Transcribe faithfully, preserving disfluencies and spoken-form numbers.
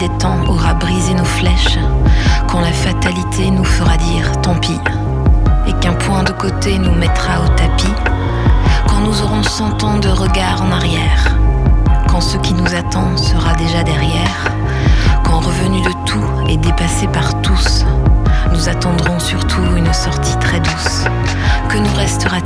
des temps aura brisé nos flèches, quand la fatalité nous fera dire tant pis, et qu'un point de côté nous mettra au tapis, quand nous aurons cent ans de regard en arrière, quand ce qui nous attend sera déjà derrière,